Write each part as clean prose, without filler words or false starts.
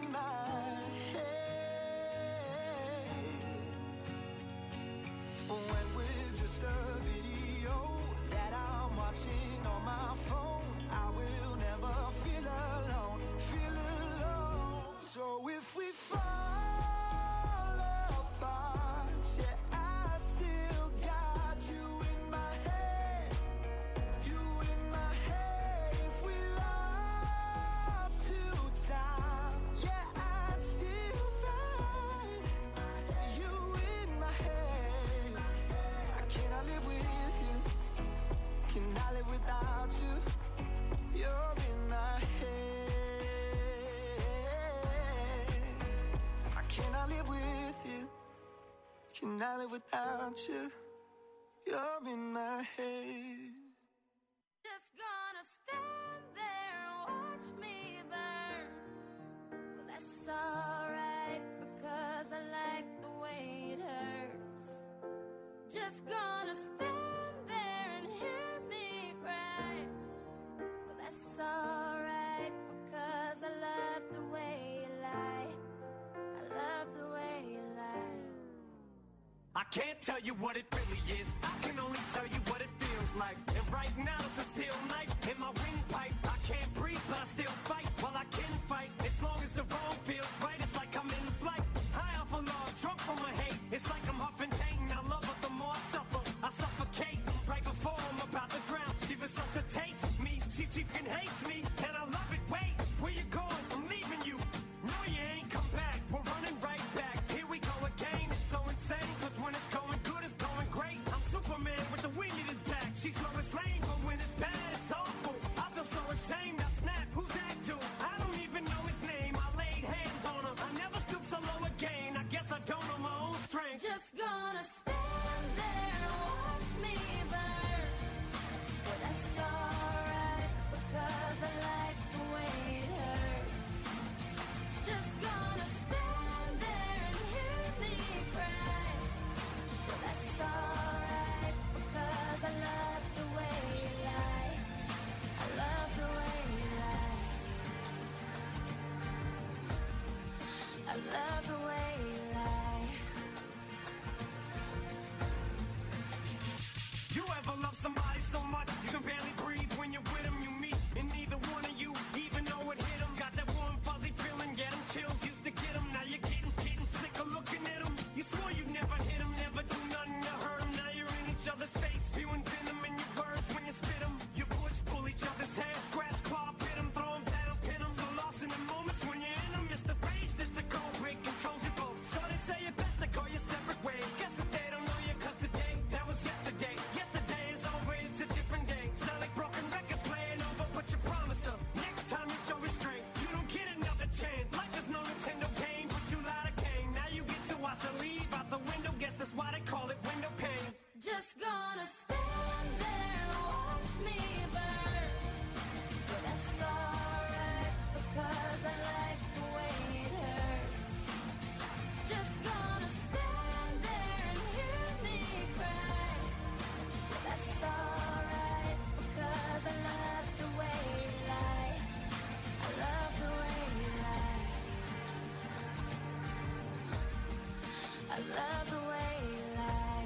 my head. When we're just a video that I'm watching on my phone, I will never feel alone, feel alone. So if we fall apart, yeah, I still got you in my head, you in my head. If we lost to time, yeah, I'd still find you in my head. Cannot live with you, cannot live without you. You're in my head. I cannot live with you, cannot live without you. You're in my head. Just gonna stand there and watch me burn. Well, that's alright, because I like the way it hurts. Just gonna stand there and hear me cry. Well, that's alright, because I love the way you lie. I love the way you lie. I can't tell you what it really is, I can only tell you what it feels like. And right now it's a steel knife in my windpipe. I can't breathe but I still fight, while I can fight. As long as the wrong feels right, it's like I'm in flight. High off of love, drunk from my hate. It's like I'm huffing pain, I love her the more I suffer. I suffocate, right before I'm about to drown. She resuscitates me, she fucking hates me, and I love it. Wait, where you going? I'm leaving you. No, you ain't come back, we're running right back. Here we go again, it's so insane, cause when it's going good, it's going great. I'm Superman with the wind in his back. She's Lois Lane, but when it's bad, it's awful. I feel so ashamed, I snap, who's that dude? I don't even know his name, I laid hands on him. I never stoop so low again, I guess I don't know my own strength. Just gonna stand there and watch me burn. Well, that's alright, because I like the way it hurts. Just gonna stand there and hear me cry. Well, that's alright, because I love the way you lie. I love the way you lie. I love the way you lie. You ever love somebody so much you can barely breathe when you're with them? You meet and neither one of you even know it hit them. Got that warm fuzzy feeling, get them chills, used to get them. Now you're getting sick of looking at them. You swore you'd never hit them, never do nothing to hurt them. Now you're in each other's face, spewing venom in your words when you spit them. You push, pull each other's hair, scratch, claw, pit them, throw them down, pin them. So lost in the moments when you're in them, it's the face that's a cold break, controls your boat. So they say it best to go your separate ways. Guess that they don't know you, cause today, that was yesterday. Yesterday is over, it's a different day. Sound like broken records playing over, but you promised them next time you show restraint, you don't get another chance. Like there's no Nintendo game, but you lied again. Now you get to watch her leave out the window, guess that's why they call it window pane. Just gonna stand there and watch me burn. But that's alright, because I like the way it hurts. Just gonna stand there and hear me cry. But that's alright, because I love the way you lie. I love the way you lie. I love the way you lie.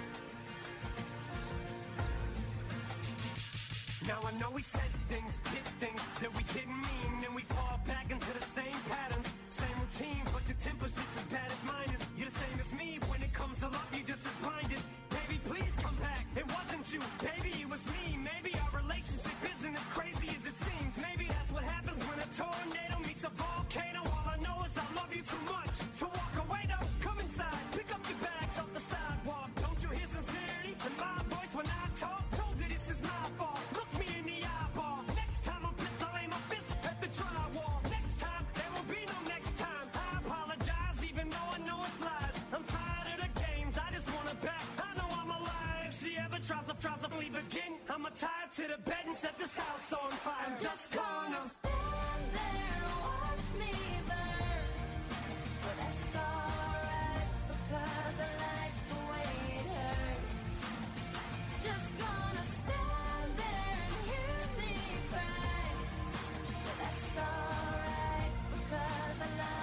Now I know we said things, did things that we didn't mean, and we fall back into the same patterns, same routine, but your temper's just as bad as mine is. You're the same as me, when it comes to love, you're just as blinded. Baby, please come back, it wasn't you, baby, it was me. Maybe our relationship isn't as crazy as it seems. Maybe that's what happens when a tornado meets a volcano. All I know is I love you too much to walk away though. Come inside, pick up your bags off the sidewalk. Don't you hear sincerity in my voice when I talk? Told you this is my fault, look me in the eyeball. Next time I'm pissed, I'll aim my fist at the drywall. Next time, there will be no next time. I apologize even though I know it's lies. I'm tired of the games, I just want it back. I know I'm alive. If she ever tries to leave again, I'ma tie her to the bed and set this house on fire. I'm just gonna stand there and watch me burn. But that's alright, because I like the way it hurts. Just gonna stand there and hear me cry. But that's alright, because I love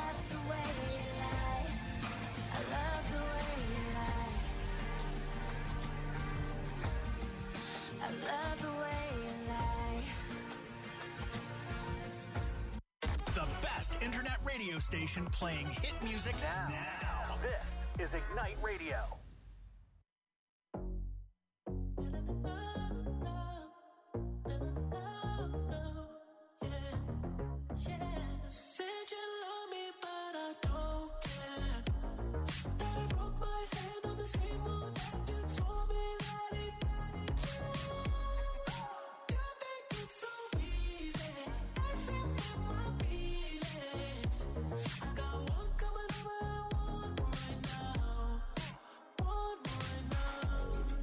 love the way you lie. The best internet radio station playing hit music now. This is Ignite Radio. Said you love me, but I don't care. That I broke my hand on the table that you told me that it you think it's so easy. I said with my feelings. I got one coming over and one right now. One right now.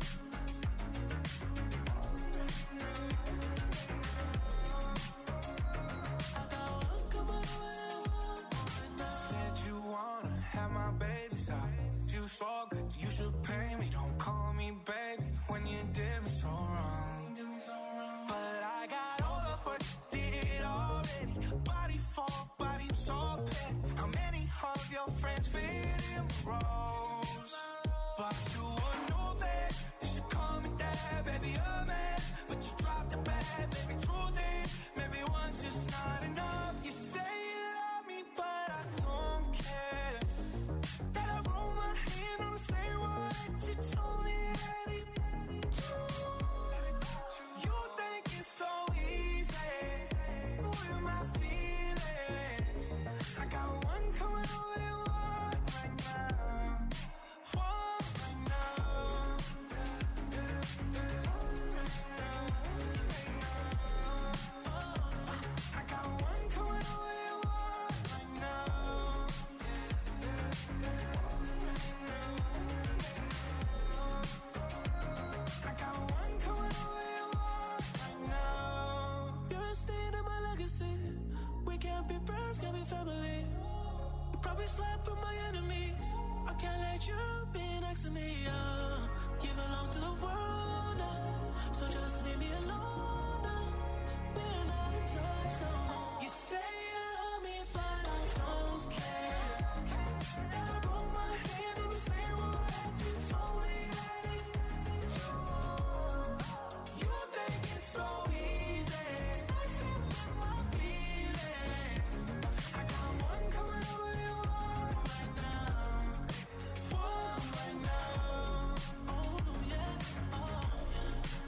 I got one coming over and one right now. Said you wanna have my babies out. You so good, you should pay me. Don't call me baby when you did me so wrong. But I got all of what you did already. Body for body, so petty. How many of your friends fit in roles? But you would know that you should call me dad, baby, a man. But you dropped the bag, baby, true thing. Maybe once just not enough. You say you love me, but I don't care. That I roll my hand on the same one that you told me that it you think it's so easy with my feelings. I got one coming over and one right now. One right now. I got one coming over and one right now. I got one coming over and one right now. You're a stain in my legacy. We can't be friends, can't be family. You probably slept with my enemies. I can't let you be next to me. You belong to the world now, so just leave me alone now. We're not in touch no more. You say you love me, but I don't care. And I broke my hand on the same one that you told me that it you think it's so easy. I said with my feelings. I got one coming over and one right now. One right now. Oh yeah, oh yeah.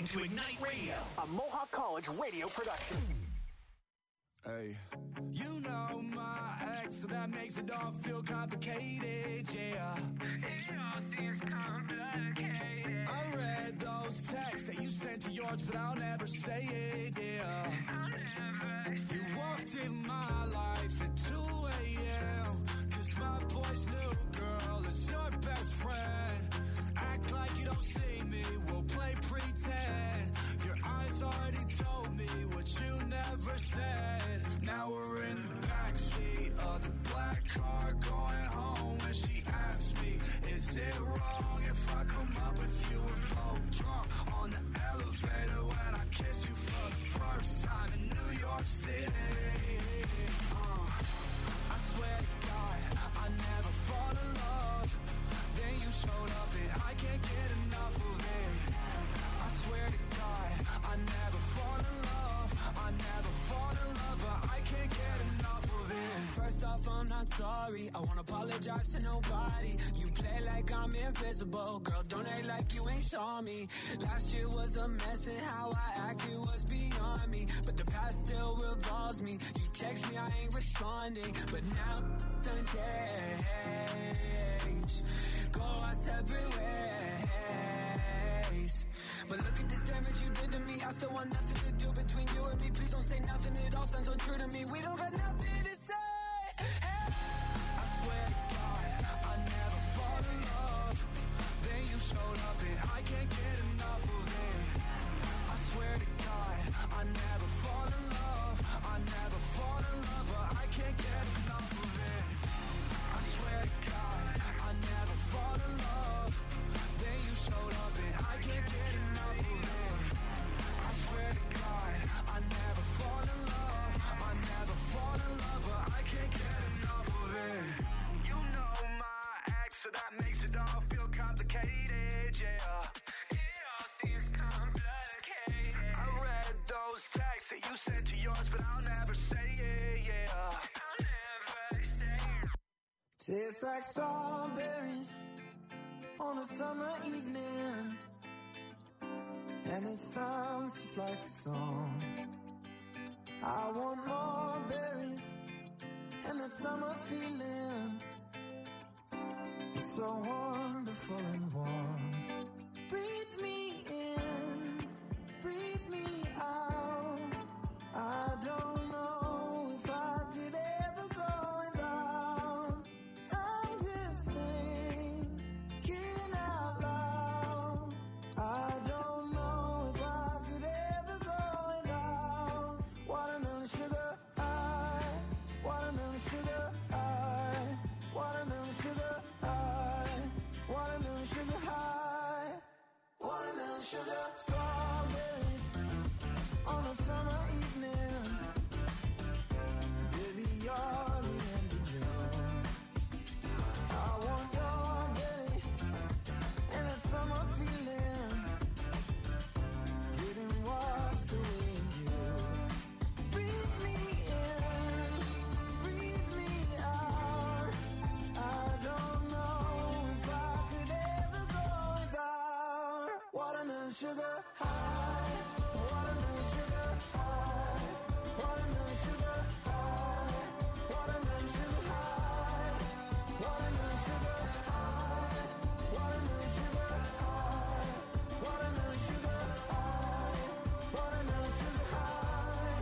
to Ignite Radio, a Mohawk College radio production. Hey, you know my ex, so that makes it all feel complicated, yeah. It all seems complicated. I read those texts that you sent to yours, but I'll never say it, yeah. I'll never say it. You walked in my life at 2 a.m. Cause my boy's new girl is your best friend. Act like you don't see me, we'll play pretend. Your eyes already told me what you never said. Now we're in the backseat of the black car going home. When she asked me, is it wrong if I come up with you? We're both drunk on the elevator when I kiss you for the first time in New York City. I swear to God, I never fall in love. Then you showed up and I can't get enough of it. I swear to God, I never fall in love. I never fall in love, but I can't get enough of it. First off, I'm not sorry. I won't apologize to nobody. You play like I'm invisible. Girl, don't act like you ain't saw me. Last year was a mess and how I acted was beyond me. But the past still revolves me. You text me, I ain't responding. But now done change. Go our separate ways. But look at this damage you did to me. I still want nothing to do between you and me. Please don't say nothing, it all sounds so true to me. We don't got nothing to say. Hey. I swear to God, I never fall in love. Then you showed up and I can't get enough of it. I swear to God, I never fall in love. I never fall in love, but I can't get enough of it. I swear to God, I never fall in love. Then you showed up and I can't get enough of it. I swear to God, I never fall in love. I never fall in love, but I can't get enough of it. You know my ex, so that makes it all feel complicated, yeah. It all seems complicated. I read those texts that you sent to yours, but I'll never say it, yeah. I'll never say it. Tastes like strawberries on a summer evening, and it sounds just like a song. I want more berries and that summer feeling. It's so wonderful and warm. Breathe me in, breathe me out. I don't know if I could ever go without. I'm just thinking out loud. I don't know if I could ever go without. Watermelon sugar high, watermelon sugar high, watermelon sugar high, watermelon sugar high, watermelon sugar. Strawberries on a summer evening. Baby, you're the end of June. I want your belly and that summer feeling, getting washed away in you. Breathe me in, breathe me out. I don't know if I could ever go without. Watermelon sugar high, watermelon sugar high, watermelon sugar high, watermelon sugar high, watermelon sugar high, watermelon sugar high, watermelon sugar high, watermelon sugar high.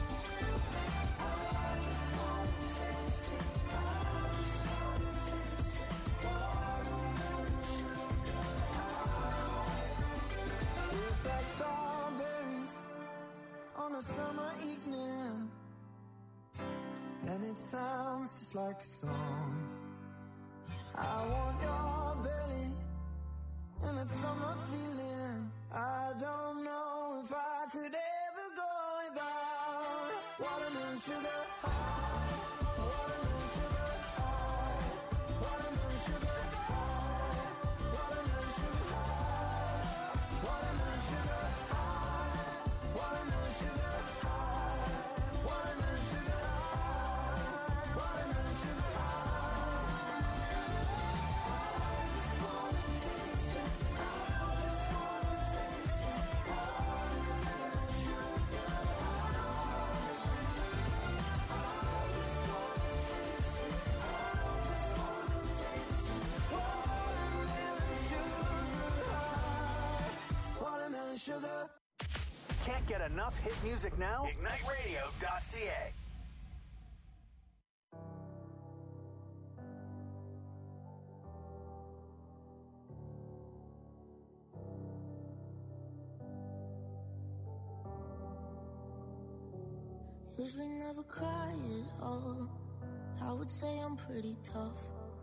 I just wanna taste it, I just wanna taste it. Watermelon sugar high. Tastes like strawberries on a summer evening, and it sounds just like a song. I want your belly and that summer feeling. I don't know if I could ever go without. Watermelon sugar high, watermelon sugar high, watermelon sugar high, watermelon sugar high, watermelon sugar high, watermelon sugar high, watermelon sugar high, watermelon sugar high. I just wanna taste it, I just wanna taste it. sugar. Can't get enough hit music now? IgniteRadio.ca. Usually never cry at all. I would say I'm pretty tough,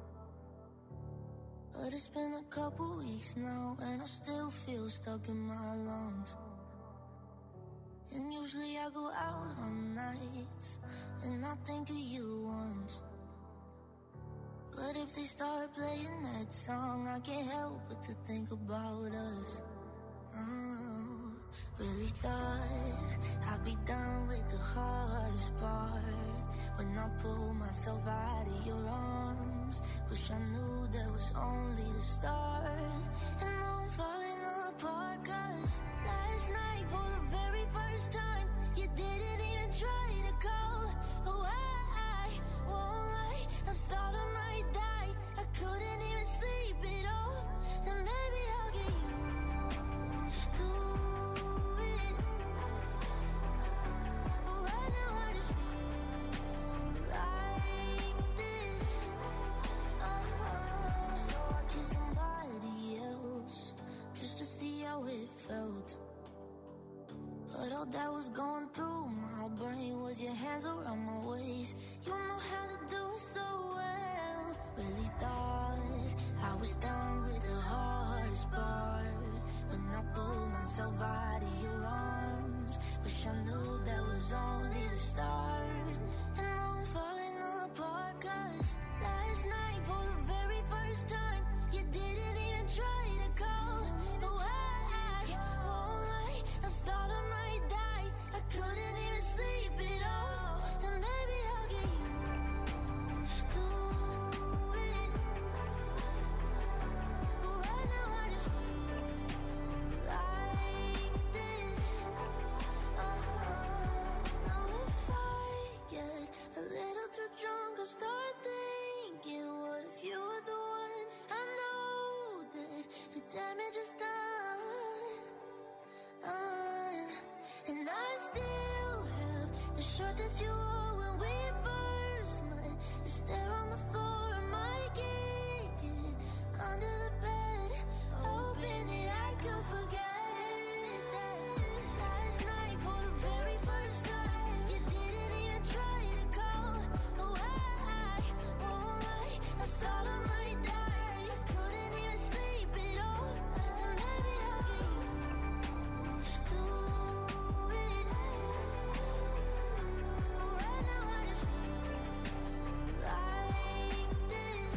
but it's been a couple weeks now and I still feel stuck in my lungs. And usually I go out on nights and I think of you once, but if they start playing that song, I can't help but to think about us. Really thought I'd be done with the hardest part when I pulled myself out of your arms. Wish I knew that was only the start. And now I'm falling apart, 'cause last night for the very first time you didn't even try to call. Oh, I won't lie, I thought I might die. I couldn't even sleep at all. And maybe I'll get used to it, but right now I just feel like this. So I kissed somebody else just to see how it felt, but all that was going through my brain was your hands around my waist. You know how to do it so well. Really thought I was done with the hardest part when I pulled myself out of your arms. Wish I knew that was only the start. And now I'm falling apart, 'cause last night for the very first time you didn't even try to call. Oh, I won't lie, I thought I might die. I couldn't even sleep at all. And maybe I'll get used to it, but right now I just feel like this. Now if I get a little too drunk, I'll start thinking, what if you were the one? I know that the damage is done, and I still have the shirt that you wore when we first met. It's there on the floor, I might kick it under the bed, hoping that I could forget that last night for the very first time you didn't even try to call. Oh, I won't lie, I thought I might die. I couldn't even sleep at all. And maybe I'll get used to it, but right now I just feel like this.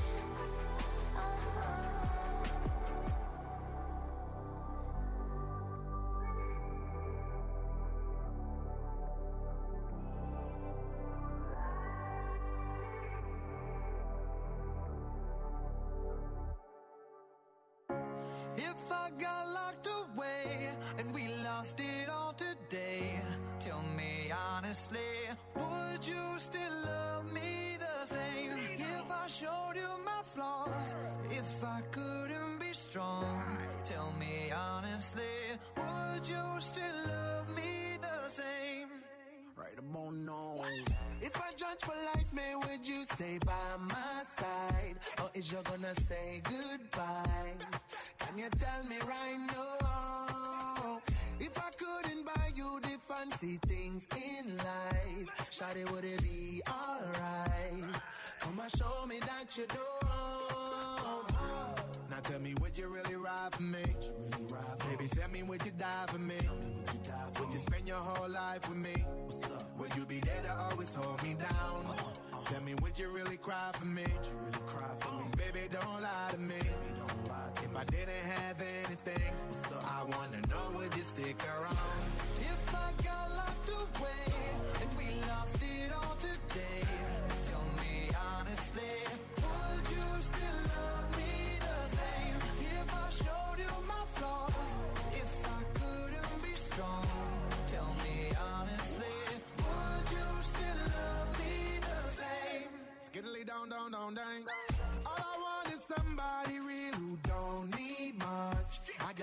If I got locked away and we lost it all today, tell me honestly, would you still love me the same? If I showed you my flaws, if I couldn't be strong, tell me honestly, would you still love me the same? Right about now. If I judge for life, man, would you stay by my side? Or is you gonna say goodbye? Can you tell me right now? If I couldn't buy you the fancy things in life, shawty, would it be alright? Come and show me that you don't. Now tell me, would you really ride for me? Baby, tell me, would you die for me? Would you spend your whole life with me? Would you be there to always hold me down? Tell me, would you really cry for me? Baby, don't lie to me. If I didn't have anything, I wanna know, would you stick around? If I got locked away and we lost it all today, tell me honestly, would you still love me the same? If I showed you my flaws, if I couldn't be strong, tell me honestly, would you still love me the same? Skiddly down, down, down, down. All I want is somebody real who don't need much. I got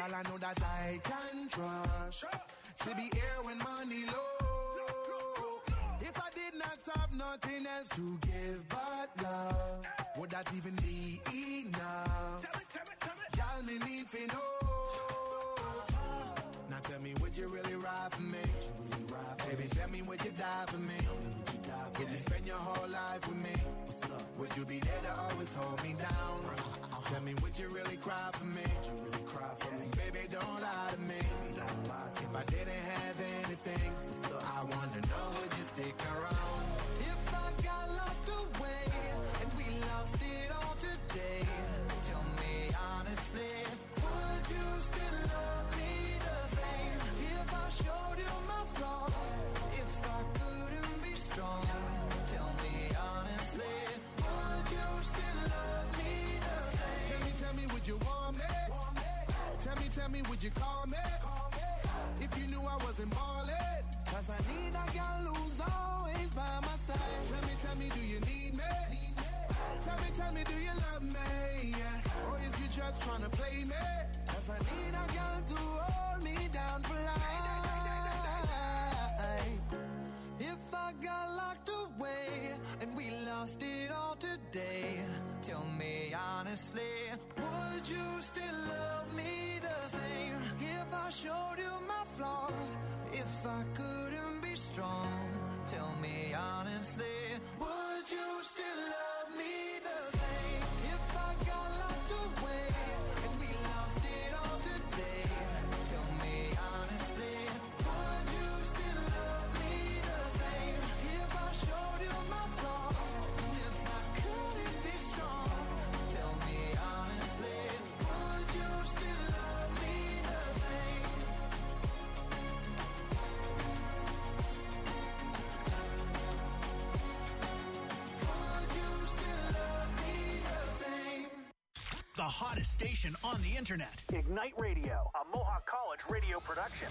girl, I know that I can trust. To be here when money low. If I did not have nothing else to give but love, would that even be enough? Y'all me need to know. Now tell me, would you really ride for me? Baby, tell me, would you die for me? Would you spend your whole life with me? Would you be there to always hold me down? Tell me, would you really cry for me? Baby, don't lie to me. If I didn't have anything, I wanna know, would you stick around? If I got locked away and we lost it all today, tell me honestly, would you still love me the same? If I showed you my flaws, if I couldn't be strong, tell me honestly, would you still love me the same? Tell me, would you want me? Tell me, would you call me? If you knew I wasn't ballin', 'cause I need a girl who's always by my side. Tell me, do you need me? Tell me, do you love me? Yeah. Or is you just tryna play me? 'Cause I need a girl to hold me down for life. If I got locked away and we lost it all today, tell me honestly, would you still love me the same? If I showed you my flaws, if I couldn't be strong, tell me honestly, would you still love me the same? If I got locked away and we lost it all today, tell me honestly, would you still love me the same? If I showed you my flaws, and if I couldn't be strong, tell me honestly, would you still love me the same? Would you still love me the same? The hottest station on the internet. Ignite Radio, a Mohawk College radio production.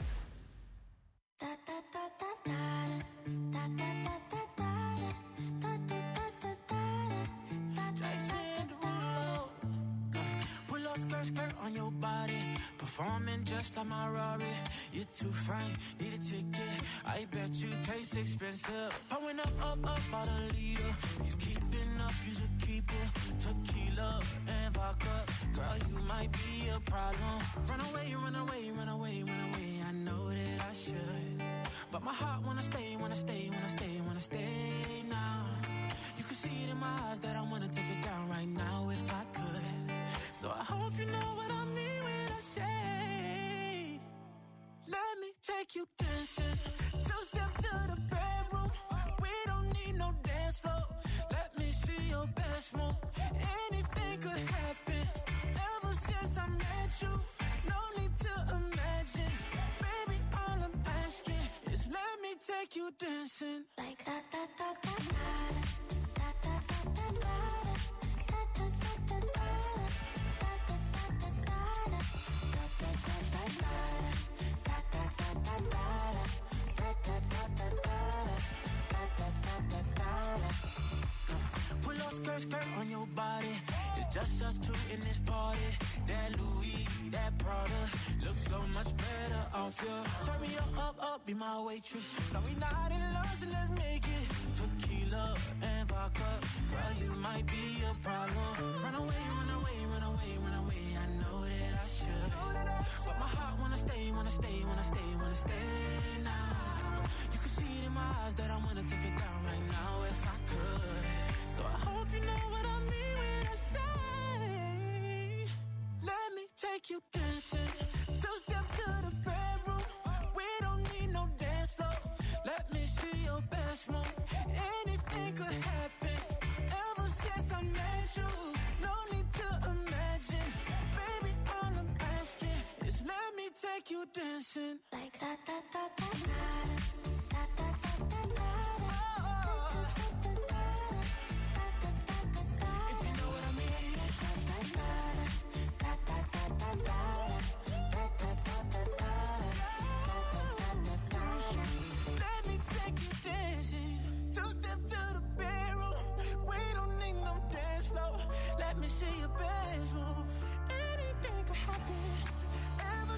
Pull up skirt on your body, performing just like my Rari. You're too fine, need a ticket. I bet you taste expensive. Pouring up about a liter. If you keeping up, you should keep it. Tequila and vodka, girl, you might be a problem. Run away, run away, run away, run away. I know that I should, but my heart wanna stay, wanna stay, wanna stay, wanna stay now. You can see it in my eyes that I wanna take it down right now if I could. So I hope you know what I mean when I say, let me take you dancing. Two-step to the bedroom. We don't need no dance floor. Let me see your best move. Anything could happen. Ever since I met you, no need to imagine. Baby, all I'm asking is let me take you dancing. Like that, that, that, that, that, that, that, that, that. Pull up skirt on your body. It's just us two in this party. That Louis, that Prada looks so much better off you. Turn me up, be my waitress. No, we not in love, so let's make it. Tequila and vodka, girl, you might be a problem. Run away, run away, run away, run away. I know that I should, but my heart wanna stay, wanna stay, wanna stay, wanna stay now. You can see it in my eyes that I wanna take it down right now if I could. So I hope you know what I mean when I say, let me take you dancing. Two-step to the bedroom. We don't need no dance floor. Let me see your best move. Anything could happen. Ever since I met you, no need to imagine. Baby, all I'm asking is let me take you dancing. Like that, that, that, that, that, that, that, that, that. If you know what I mean. Let me take you dancing. Two-step to the bedroom. We don't need no dance floor. Let me see your best move. Anything could happen. Ever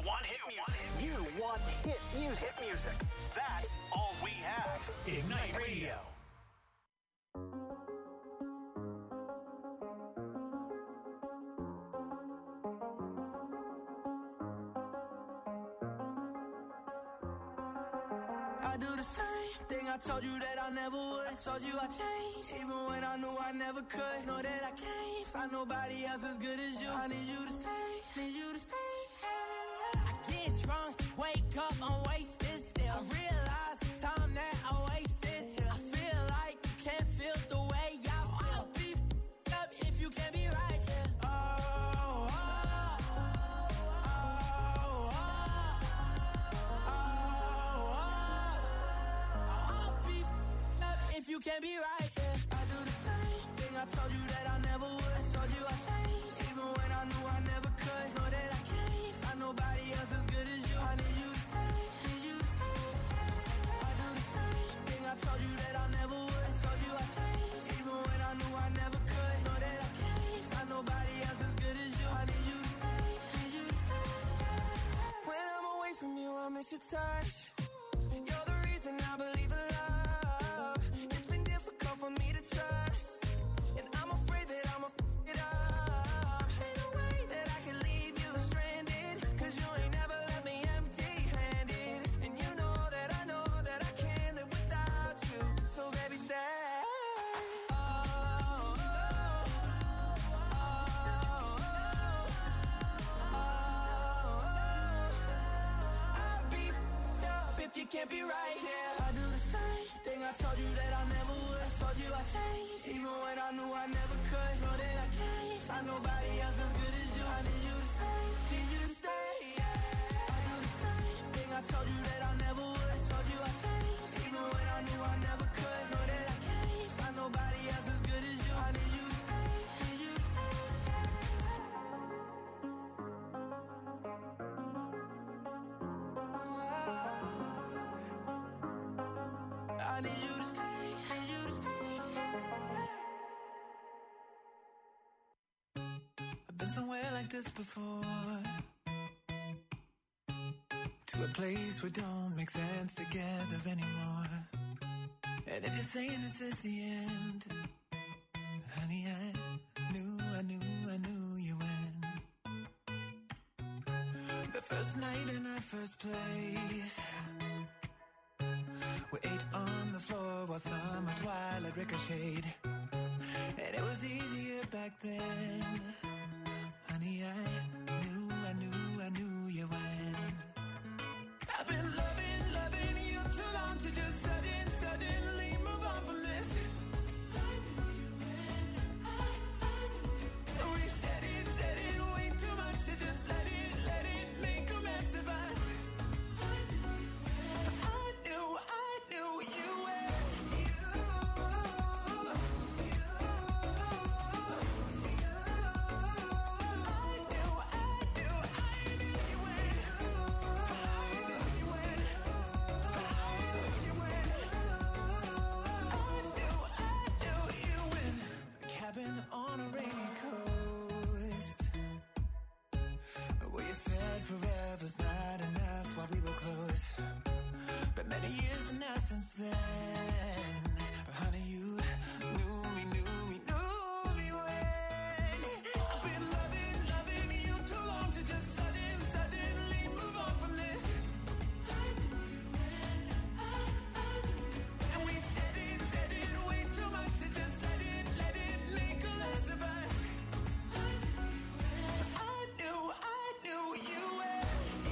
want hit music. You want hit music. Hit music. That's all we have. Ignite Radio. I do the same thing I told you that I never would. I told you I changed, even when I knew I never could. Know that I can't find nobody else as good as you. I need you to stay, need you to stay. I get drunk, wake up, I'm wasted still. I realize the time that I wasted here. I feel like you can't feel the way I feel. I'll be f***ed up if you can't be right here. If you can't be right, yeah. I do the same thing I told you that I never would. I told you I changed, even when I knew I never could. Know that I can't find nobody else as good as you. I need you to stay, need you to stay. I do the same thing I told you that I never would. I told you I changed, even when I knew I never could. Know that I can't find nobody else as good as you. I need you to stay, need you to stay. When I'm away from you, I miss your touch. You're the reason I believe in love. For me to trust, and I'm afraid that I'ma f*** it up. Ain't no way that I can leave you stranded, 'cause you ain't never left me empty-handed. And you know that I can't live without you. So baby, stay. I'll be f***ed up if you can't be right here. I do the same thing I told you that I never would. I told you I changed, even when I knew I never could. Know that I can't find nobody else as good as you. I need you to stay, need you to stay, yeah. I do the same thing I told you that I never would. I told you I changed, even when I knew I never could. Know that I can't find nobody else as good as you. I need you to stay, need you to stay. I need you to stay, need you to stay. I've been somewhere like this before, to a place where don't make sense together anymore. And if you're saying this is the end, honey, I knew you win. The first night in our first place, we ate on the floor while summer twilight ricocheted. And it was easier back then. Honey, I knew you when. I've been loving you too long to just suddenly move on from this. I knew you when. I knew you when. We said it way too much to just let it make a mess of us. I knew you when. I knew you when. On a rainy coast, where you said forever's not enough while we were close. But many years to now since then, honey, you knew me when. I've been loving you too long to just suddenly move on from this. I knew you when. I knew you when. And we said it way too much to just let it make a mess of us. I knew you when.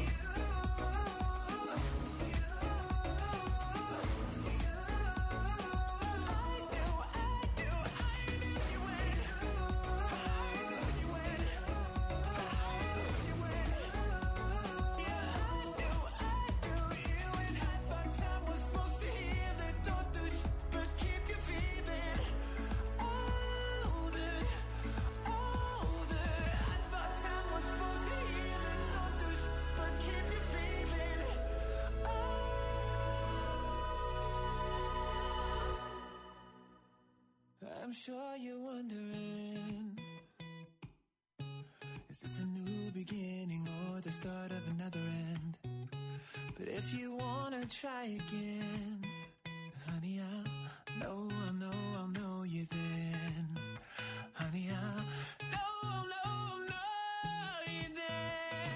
I'm sure you're wondering, is this a new beginning or the start of another end. But if you wanna try again, honey, I'll know you then. Honey, I'll know you then.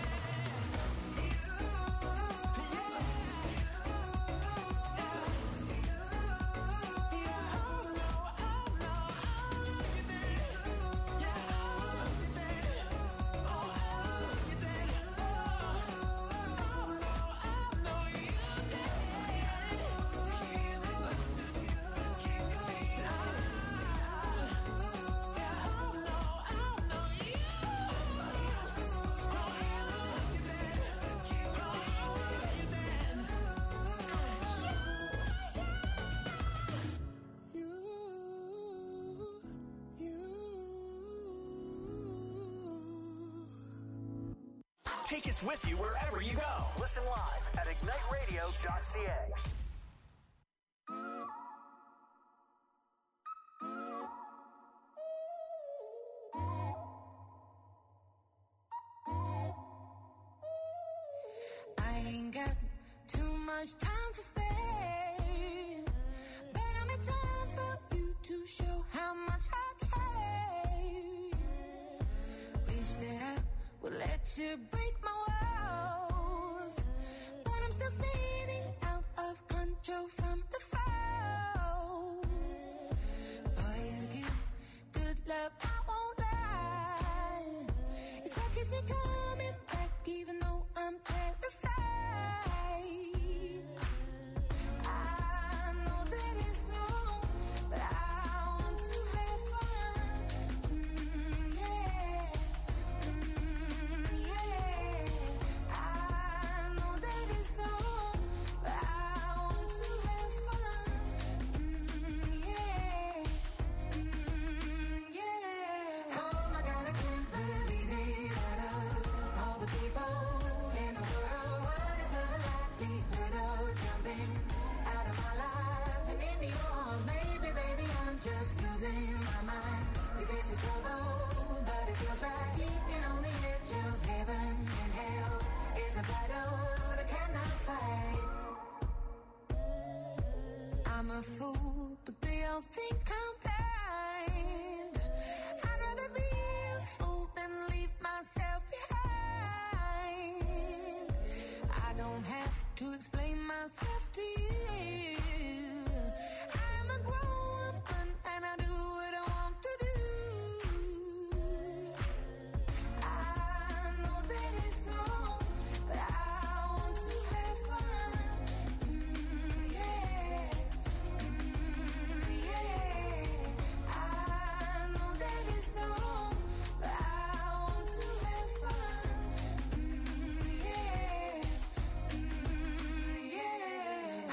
Take us with you wherever you go. Listen live at igniteradio.ca. I ain't got too much time to spare, but I'm in time for you to show how much I care. Wish that I would let you break my walls, but I'm still spinning out of control from the fall. Boy, you give good love, I won't lie. It's what keeps me coming back, even though I'm terrified. I know that it's wrong, but I want to have fun. Yeah. I know that it's wrong, but I want to have fun. Yeah. Oh my God, I can't believe it. Out of all the people in the world, what is the likelihood of jumping out of my life and into yours? Maybe, baby, I'm just losing my mind. 'Cause this is trouble, but it feels right. Keeping on the edge of heaven and hell is a battle that I cannot fight. I'm a fool, but they all think I'm blind. I'd rather be a fool than leave myself behind. I don't have to explain myself to you. I'm a grown woman and I do what I want to do. I know that it's wrong, but I want to have fun. Yeah. I know that it's wrong, but I want to have fun. Yeah.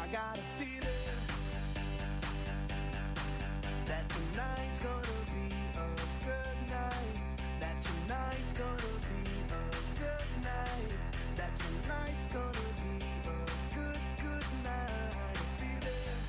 I got a feeling that tonight's gonna be a good night. That tonight's gonna be a good night. That tonight's gonna be a good, good night. A feeling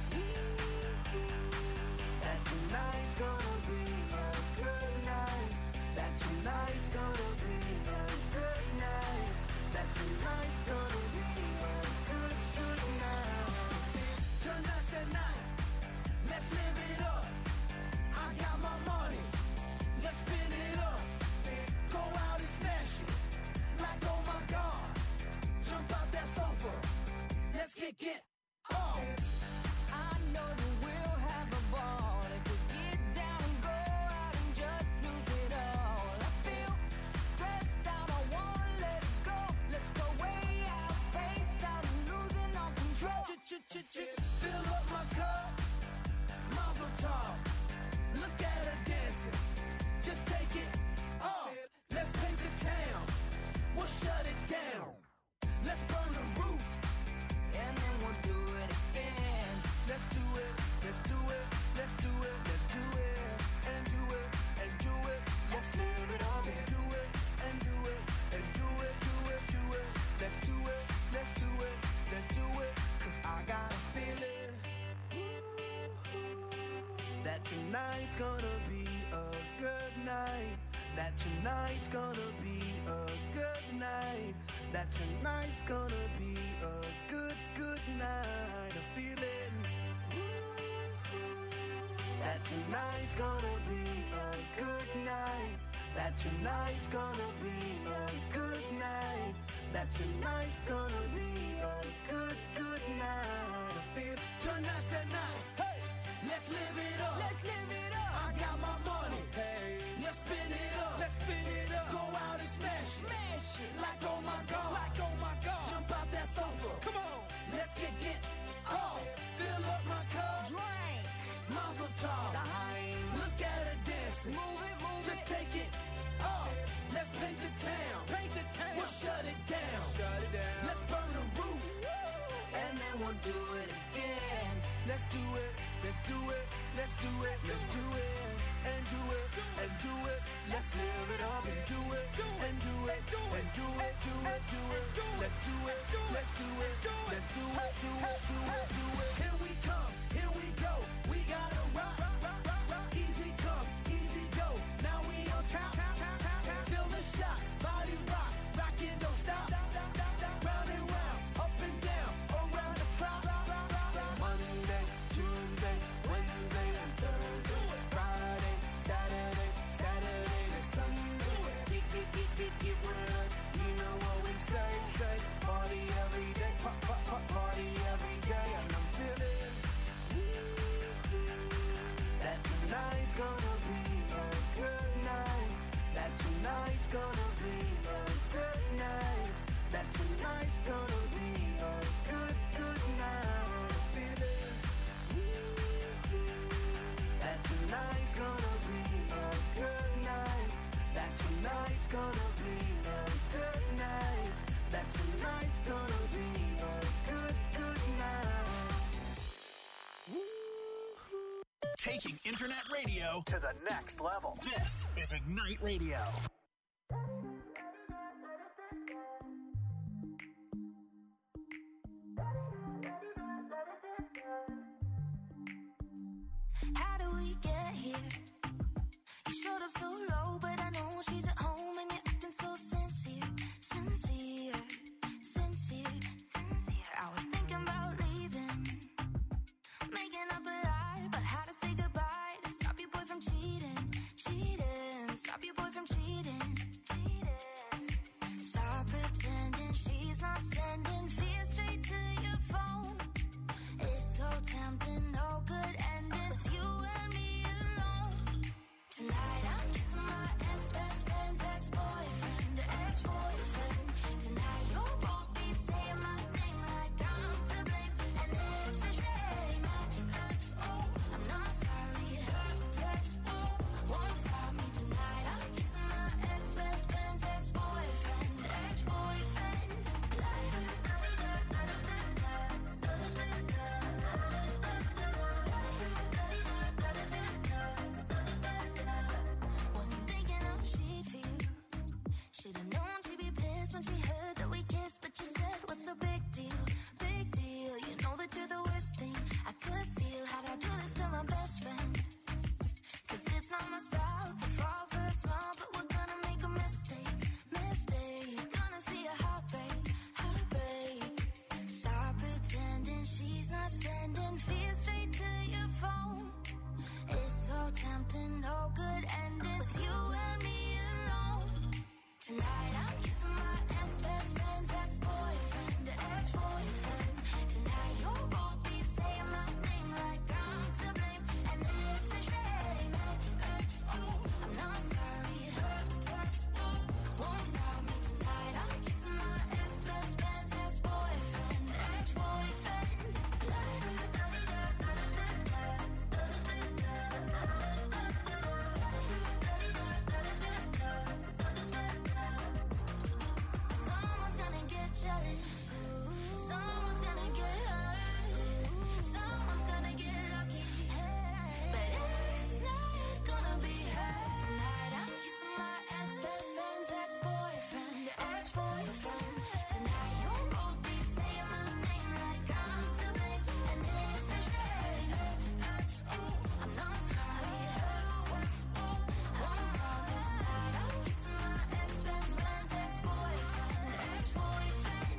that tonight's gonna be a good night. That tonight's gonna be a good night. That tonight's gonna be a good, good night. Tonight's the night. Let's live it up. I got my money. Let's spin it up. Go out and smash it. Like, oh my God. Jump out that sofa. Let's get up. I know that we'll have a ball if we get down and go out and just lose it all. I feel stressed out, I wanna let it go. Let's go way out, spaced out, and losing all control. Fill up my cup. Mazel tov. Look at her dancing. Just take it off. Let's paint the town. We'll shut it down. Let's burn the roof. And then we'll do it again. Let's do it. Let's do it. Let's do it. Let's do it. And do it. And do it. Let's live it up. And do it. And do it. And do it. Do it. Do it. Let's do it. Let's do it. Let's do it. 'Cause I got a feeling that tonight's gonna be a good night. That tonight's gonna be a good night. That tonight's gonna be a good, good night. A feeling that tonight's gonna be a good night. That tonight's gonna be a good night. That tonight's gonna be a good, good night. I feel tonight's the night. Hey, let's live it up. Let's live it up. I got my money. Hey, let's spin it up. Let's spin it up. Go out and smash it. Smash it. Like oh my God. Like oh my God. Jump out that sofa. Come on. Let's get off. Fill up my cup. Drink. Mazel tov. Look at her dancing. Move it, move Just it. take it off. Let's paint the town. Paint the town. We'll shut it down. Shut it down. Let's burn the roof. And then we'll do it again. Let's do it. Let's do it. Let's do it. Let's do it. And do it. And do it. Let's live it up and do it. And do it. And do it. Do it. Do it. Let's do it. Let's do it. Let's do it. Do it. Do it. Do it. Here we come. Here we go. We gotta rock. Easy come. Easy go. Now we on top. Feel the shot. Body rock. Rock it. Don't stop. Round and round. Up and down. Around the clock. Monday, Tuesday, Wednesday, and Thursday. Friday, Saturday, and Sunday. Get with us. You know what we say. Party every day. Party every day. And I'm feeling that tonight's gonna be a good night. That tonight's gonna be a good night. That tonight's gonna be a good, good night. Feeling that tonight's gonna be a good night. That tonight's gonna be a good night. That tonight's gonna be a good, good night. Taking internet radio to the next level. This is Ignite Radio. How do we get here? You showed up so low, but I know she's at home and you're acting so sincere. I was thinking about leaving, making up a lie about how to say goodbye to stop your boy from cheating. Stop your boy from cheating. Stop pretending she's not sending fear straight to your phone. It's so tempting, no good ending with you and me alone. Tonight I'm kissing my ex-best friend's ex-boyfriend, the ex-boyfriend. Tonight sending fear straight to your phone. It's so tempting, no good ending with you and me alone. Tonight I'm kissing my ex-best friend's ex-boyfriend, ex-boyfriend. Tonight you'll both be saying my name like I'm to blame, and it's a shame. I'm not sorry, won't stop me tonight. I'm kissing my ex-best friend's ex-boyfriend, ex-boyfriend. Someone's gonna get jealous. Someone's gonna get hurt. Someone's gonna get lucky. But it's not gonna be her. Tonight I'm kissing my ex-best friend's ex-boyfriend, ex-boyfriend. Tonight you'll both be saying my name like I'm to blame, and it's a shame. I'm not sorry, won't stop me tonight. I'm kissing my ex-best friend's ex-boyfriend, ex-boyfriend.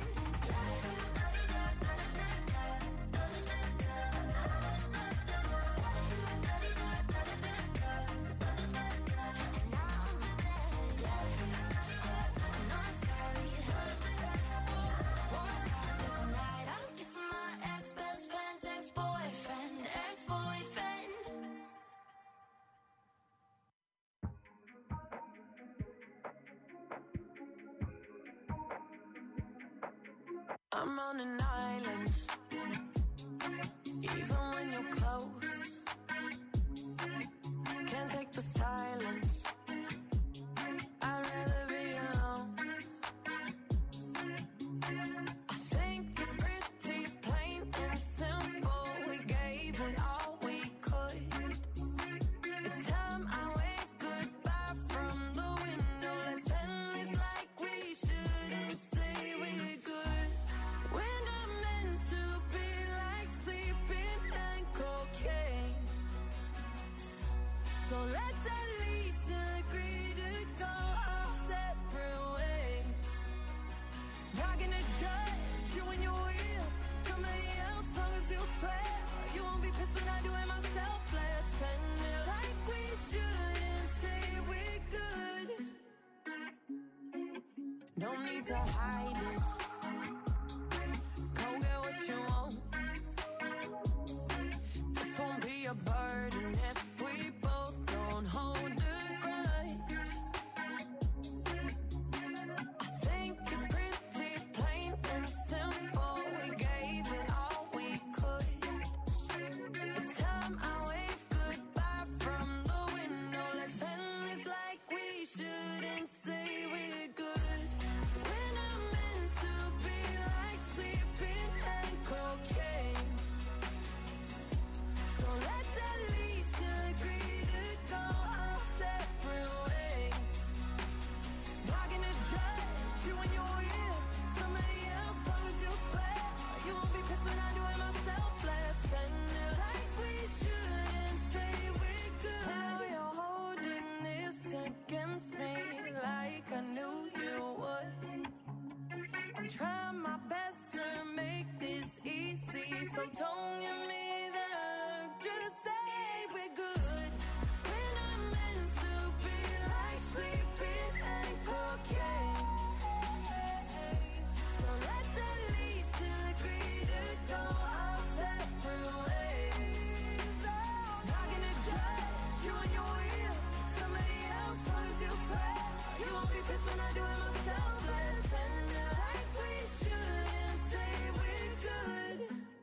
I'm on an island, even when you're close. Can't take the silence, I'd rather be alone. I think it's pretty plain and simple. We gave it all we could. It's time I wave goodbye from the window. Let's end this like we shouldn't say we're good. We're not meant to be like sleeping and cocaine. So let's at least agree to go our separate ways. Not gonna judge you when you're with somebody else, long as you swear you won't be pissed when I do it myself. Let's end it like we shouldn't say we're good. No need to hide it. Go get what you want. This won't be a burden if we both don't hold a grudge. I think it's pretty plain and simple. We gave it all we could. It's time I wave goodbye from the window. Let's end this like we shouldn't say we're good. We're not meant to be like sleeping and cocaine. So let's at least agree to go our separate ways. Not gonna judge you when you're with somebody else, long as you swear you won't be pissed when I do it myself. Let's end it like we shouldn't say we're good. Now you're holding this against me like I knew you would. I'm trying my best to make this easy, so don't give me that look, just say we're good. We're not meant to be like sleeping and cocaine. So let's at least agree to go our separate ways. Not gonna judge you when you're with somebody else, long as you swear you won't be pissed when I do it myself. Let's end it like we shouldn't say we're good.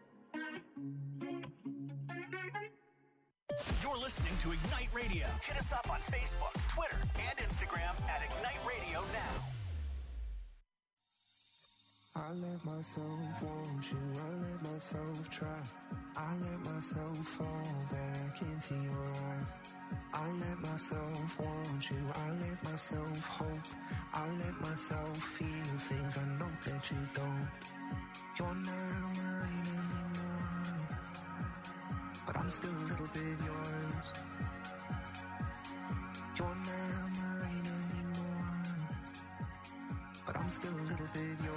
You're listening to Ignite Radio. Hit us up on Facebook, Twitter, and Instagram at Ignite Radio Now. I let myself want you, I let myself try. I let myself fall back into your eyes. I let myself want you, I let myself hope. I let myself feel things I know that you don't. You're not mine anymore, but I'm still a little bit yours. You're not mine anymore, but I'm still a little bit yours.